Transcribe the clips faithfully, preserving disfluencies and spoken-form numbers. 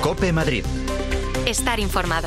COPE Madrid. Estar informado.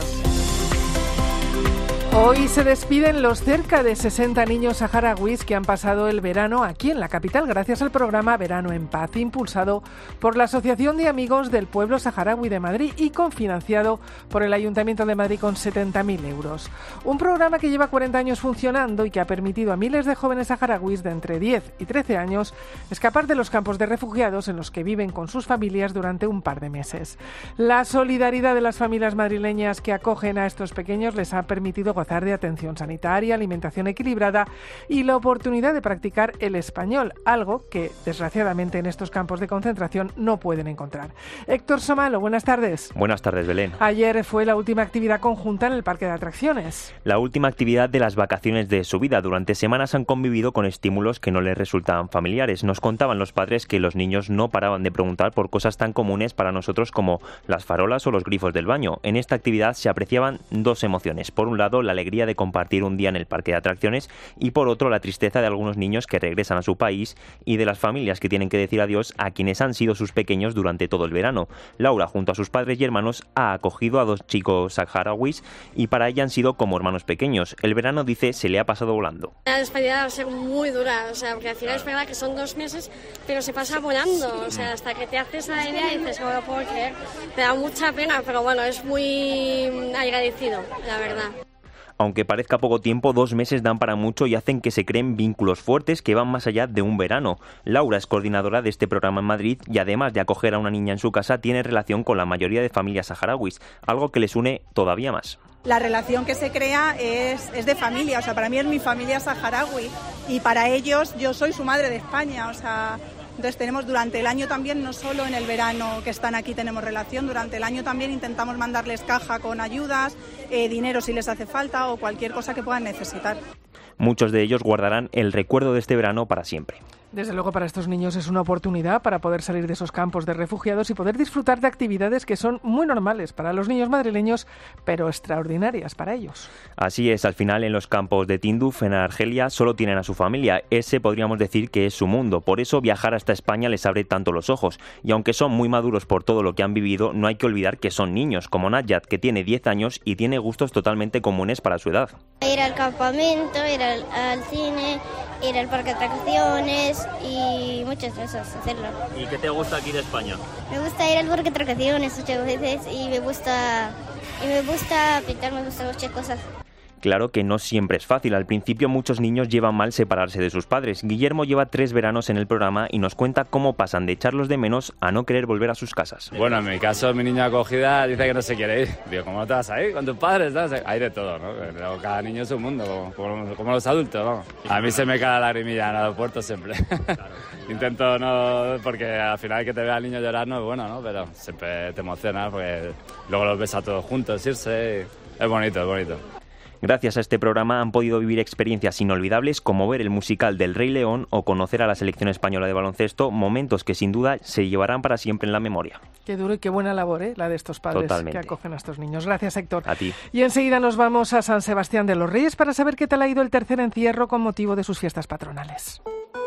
Hoy se despiden los cerca de sesenta niños saharauis que han pasado el verano aquí en la capital gracias al programa Verano en Paz, impulsado por la Asociación de Amigos del Pueblo Saharaui de Madrid y cofinanciado por el Ayuntamiento de Madrid con setenta mil euros. Un programa que lleva cuarenta años funcionando y que ha permitido a miles de jóvenes saharauis de entre diez y trece años escapar de los campos de refugiados en los que viven con sus familias durante un par de meses. La solidaridad de las familias madrileñas que acogen a estos pequeños les ha permitido gozar de atención sanitaria, alimentación equilibrada y la oportunidad de practicar el español, algo que desgraciadamente en estos campos de concentración no pueden encontrar. Héctor Somalo, buenas tardes. Buenas tardes, Belén. Ayer fue la última actividad conjunta en el parque de atracciones. La última actividad de las vacaciones de su vida. Durante semanas han convivido con estímulos que no les resultaban familiares. Nos contaban los padres que los niños no paraban de preguntar por cosas tan comunes para nosotros como las farolas o los grifos del baño. En esta actividad se apreciaban dos emociones. Por un lado, la alegría de compartir un día en el parque de atracciones y por otro la tristeza de algunos niños que regresan a su país y de las familias que tienen que decir adiós a quienes han sido sus pequeños durante todo el verano. Laura, junto a sus padres y hermanos, ha acogido a dos chicos saharauis y para ella han sido como hermanos pequeños. El verano, dice, se le ha pasado volando. La despedida va a ser muy dura, o sea, porque al final es verdad que son dos meses, pero se pasa volando, o sea, hasta que te haces la idea y dices, no lo puedo creer. Me da mucha pena, pero bueno, es muy agradecido, la verdad. Aunque parezca poco tiempo, dos meses dan para mucho y hacen que se creen vínculos fuertes que van más allá de un verano. Laura es coordinadora de este programa en Madrid y además de acoger a una niña en su casa, tiene relación con la mayoría de familias saharauis, algo que les une todavía más. La relación que se crea es, es de familia, o sea, para mí es mi familia saharaui y para ellos yo soy su madre de España, o sea... Entonces tenemos durante el año también, no solo en el verano que están aquí tenemos relación, durante el año también intentamos mandarles caja con ayudas, eh, dinero si les hace falta o cualquier cosa que puedan necesitar. Muchos de ellos guardarán el recuerdo de este verano para siempre. Desde luego para estos niños es una oportunidad para poder salir de esos campos de refugiados y poder disfrutar de actividades que son muy normales para los niños madrileños, pero extraordinarias para ellos. Así es, al final en los campos de Tinduf, en Argelia, solo tienen a su familia. Ese podríamos decir que es su mundo. Por eso viajar hasta España les abre tanto los ojos. Y aunque son muy maduros por todo lo que han vivido, no hay que olvidar que son niños, como Nayat, que tiene diez años y tiene gustos totalmente comunes para su edad. Ir al campamento, ir al, al cine, ir al parque de atracciones y muchas cosas hacerlo. ¿Y qué te gusta aquí de España? Me gusta ir al parque de atracciones muchas veces y me gusta y me gusta pintar, me gustan muchas cosas. Claro que no siempre es fácil. Al principio muchos niños llevan mal separarse de sus padres. Guillermo lleva tres veranos en el programa y nos cuenta cómo pasan de echarlos de menos a no querer volver a sus casas. Bueno, en mi caso, mi niña acogida dice que no se quiere ir. Digo, ¿cómo no te vas a ir con tus padres? ¿No? Hay de todo, ¿no? Pero cada niño es un mundo, como, como los adultos, ¿no? A mí se me cae la lagrimilla en el aeropuerto siempre. Claro. Intento no, porque al final que te vea al niño llorar no es bueno, ¿no? Pero siempre te emociona porque luego los ves a todos juntos irse. Es bonito, es bonito. Gracias a este programa han podido vivir experiencias inolvidables como ver el musical del Rey León o conocer a la selección española de baloncesto, momentos que sin duda se llevarán para siempre en la memoria. Qué duro y qué buena labor, ¿eh? La de estos padres Totalmente. Que acogen a estos niños. Gracias, Héctor. A ti. Y enseguida nos vamos a San Sebastián de los Reyes para saber qué tal ha ido el tercer encierro con motivo de sus fiestas patronales.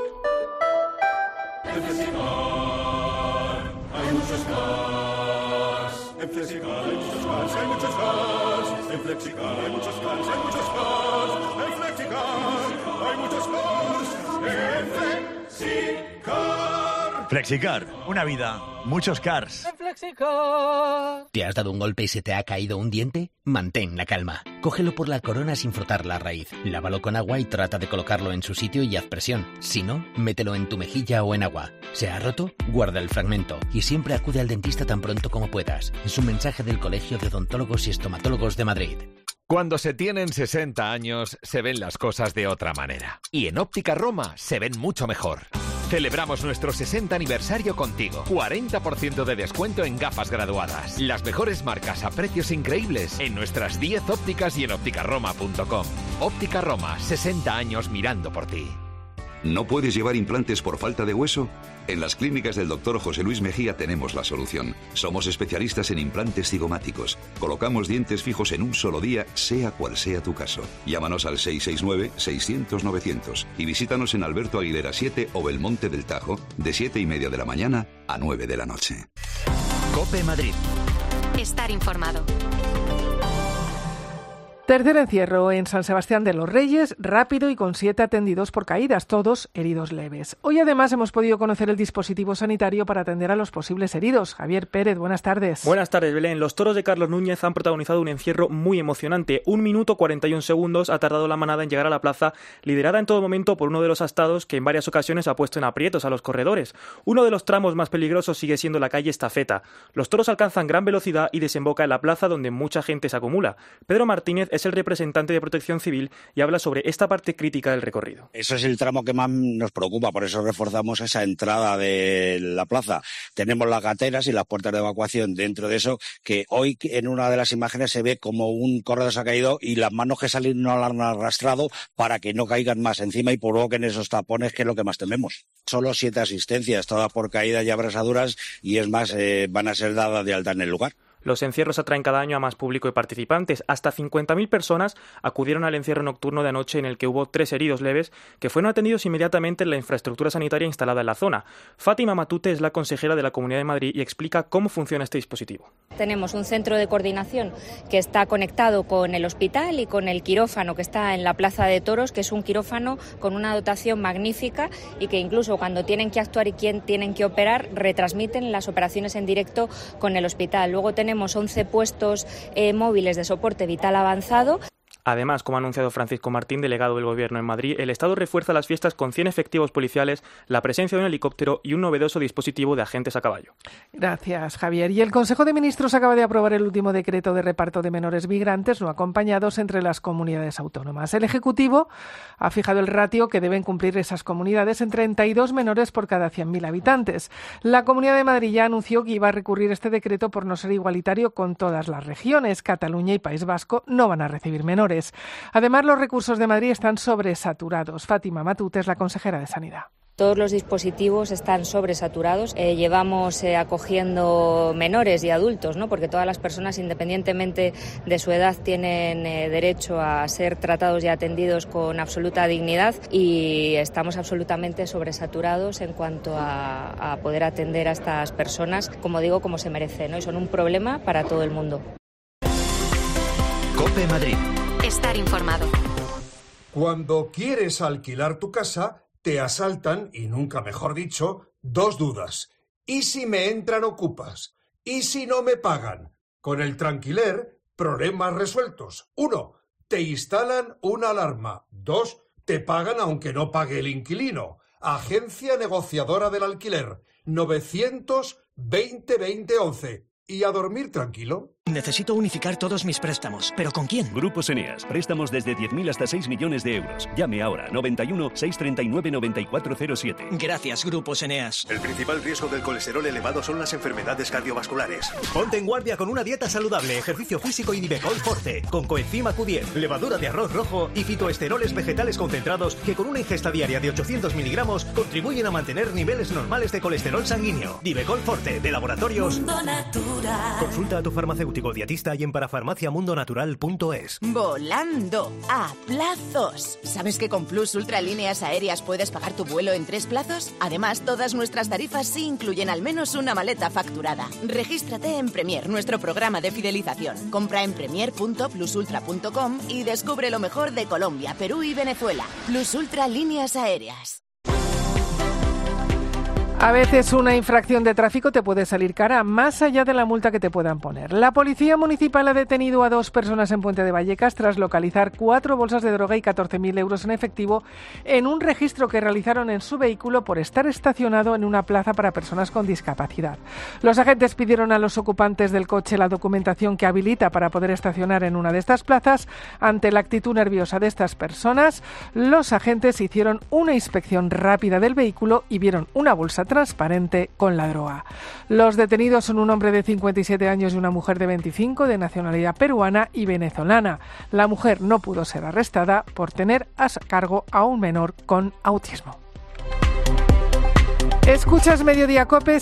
En Flexicar hay muchos cars. En Flexicar hay muchos cars, hay muchos cars. En Flexicar hay muchos cars, hay muchos cars. En Flexicar hay muchos cars. En Flexicar. Flexicar, una vida, muchos cars. En Flexicar. ¿Te has dado un golpe y se te ha caído un diente? Mantén la calma. Cógelo por la corona sin frotar la raíz. Lávalo con agua y trata de colocarlo en su sitio y haz presión. Si no, mételo en tu mejilla o en agua. ¿Se ha roto? Guarda el fragmento y siempre acude al dentista tan pronto como puedas. Es un mensaje del Colegio de Odontólogos y Estomatólogos de Madrid. Cuando se tienen sesenta años, se ven las cosas de otra manera. Y en Óptica Roma se ven mucho mejor. Celebramos nuestro sesenta aniversario contigo. cuarenta por ciento de descuento en gafas graduadas. Las mejores marcas a precios increíbles en nuestras diez ópticas y en óptica roma punto com. Óptica Roma, sesenta años mirando por ti. ¿No puedes llevar implantes por falta de hueso? En las clínicas del doctor José Luis Mejía tenemos la solución. Somos especialistas en implantes cigomáticos. Colocamos dientes fijos en un solo día, sea cual sea tu caso. Llámanos al seis seis nueve, seiscientos, novecientos y visítanos en Alberto Aguilera siete o Belmonte del Tajo, de siete y media de la mañana a nueve de la noche. COPE Madrid. Estar informado. Tercer encierro en San Sebastián de los Reyes, rápido y con siete atendidos por caídas, todos heridos leves. Hoy además hemos podido conocer el dispositivo sanitario para atender a los posibles heridos. Javier Pérez, buenas tardes. Buenas tardes, Belén. Los toros de Carlos Núñez han protagonizado un encierro muy emocionante. Un minuto cuarenta y un segundos ha tardado la manada en llegar a la plaza, liderada en todo momento por uno de los astados que en varias ocasiones ha puesto en aprietos a los corredores. Uno de los tramos más peligrosos sigue siendo la calle Estafeta. Los toros alcanzan gran velocidad y desemboca en la plaza donde mucha gente se acumula. Pedro Martínez es el representante de Protección Civil y habla sobre esta parte crítica del recorrido. Eso es el tramo que más nos preocupa, por eso reforzamos esa entrada de la plaza. Tenemos las gateras y las puertas de evacuación dentro de eso, que hoy en una de las imágenes se ve como un corredor se ha caído y las manos que salen no la han arrastrado para que no caigan más encima y provoquen esos tapones, que es lo que más tememos. Solo siete asistencias, todas por caídas y abrasaduras, y es más, eh, van a ser dadas de alta en el lugar. Los encierros atraen cada año a más público y participantes. Hasta cincuenta mil personas acudieron al encierro nocturno de anoche, en el que hubo tres heridos leves que fueron atendidos inmediatamente en la infraestructura sanitaria instalada en la zona. Fátima Matute es la consejera de la Comunidad de Madrid y explica cómo funciona este dispositivo. Tenemos un centro de coordinación que está conectado con el hospital y con el quirófano que está en la Plaza de Toros, que es un quirófano con una dotación magnífica y que incluso cuando tienen que actuar y quien tienen que operar, retransmiten las operaciones en directo con el hospital. Luego tenemos Tenemos once puestos eh, móviles de soporte vital avanzado. Además, como ha anunciado Francisco Martín, delegado del Gobierno en Madrid, el Estado refuerza las fiestas con cien efectivos policiales, la presencia de un helicóptero y un novedoso dispositivo de agentes a caballo. Gracias, Javier. Y el Consejo de Ministros acaba de aprobar el último decreto de reparto de menores migrantes no acompañados entre las comunidades autónomas. El Ejecutivo ha fijado el ratio que deben cumplir esas comunidades en treinta y dos menores por cada cien mil habitantes. La Comunidad de Madrid ya anunció que iba a recurrir este decreto por no ser igualitario con todas las regiones. Cataluña y País Vasco no van a recibir menores. Además, los recursos de Madrid están sobresaturados. Fátima Matute es la consejera de Sanidad. Todos los dispositivos están sobresaturados. Eh, llevamos eh, acogiendo menores y adultos, ¿no? Porque todas las personas, independientemente de su edad, tienen eh, derecho a ser tratados y atendidos con absoluta dignidad, y estamos absolutamente sobresaturados en cuanto a, a poder atender a estas personas, como digo, como se merecen, ¿no? Y son un problema para todo el mundo. COPE Madrid. Estar informado. Cuando quieres alquilar tu casa, te asaltan, y nunca mejor dicho, dos dudas. ¿Y si me entran ocupas? ¿Y si no me pagan? Con el Tranquiler, problemas resueltos. Uno, te instalan una alarma. Dos, te pagan aunque no pague el inquilino. Agencia negociadora del alquiler. novecientos veinte veinte once. ¿Y a dormir tranquilo? Necesito unificar todos mis préstamos. ¿Pero con quién? Grupos Eneas. Préstamos desde diez mil hasta seis millones de euros. Llame ahora. noventa y uno, seiscientos treinta y nueve, noventa y cuatro cero siete. Gracias, Grupos Eneas. El principal riesgo del colesterol elevado son las enfermedades cardiovasculares. Ponte en guardia con una dieta saludable, ejercicio físico y Divecol Forte. Con coenzima Q diez, levadura de arroz rojo y fitoesteroles vegetales concentrados que con una ingesta diaria de ochocientos miligramos contribuyen a mantener niveles normales de colesterol sanguíneo. Divecol Forte, de Laboratorios Mundo Natural. Consulta a tu farmacéutico dietista y en parafarmaciamundonatural punto es. Volando a plazos. ¿Sabes que con Plus Ultra Líneas Aéreas puedes pagar tu vuelo en tres plazos? Además, todas nuestras tarifas sí incluyen al menos una maleta facturada. Regístrate en Premier, nuestro programa de fidelización. Compra en premier punto plus ultra punto com y descubre lo mejor de Colombia, Perú y Venezuela. Plus Ultra Líneas Aéreas. A veces una infracción de tráfico te puede salir cara, más allá de la multa que te puedan poner. La Policía Municipal ha detenido a dos personas en Puente de Vallecas tras localizar cuatro bolsas de droga y catorce mil euros en efectivo en un registro que realizaron en su vehículo por estar estacionado en una plaza para personas con discapacidad. Los agentes pidieron a los ocupantes del coche la documentación que habilita para poder estacionar en una de estas plazas. Ante la actitud nerviosa de estas personas, los agentes hicieron una inspección rápida del vehículo y vieron una bolsa transparente con la droga. Los detenidos son un hombre de cincuenta y siete años y una mujer de veinticinco de nacionalidad peruana y venezolana. La mujer no pudo ser arrestada por tener a cargo a un menor con autismo. Escuchas Mediodía COPE.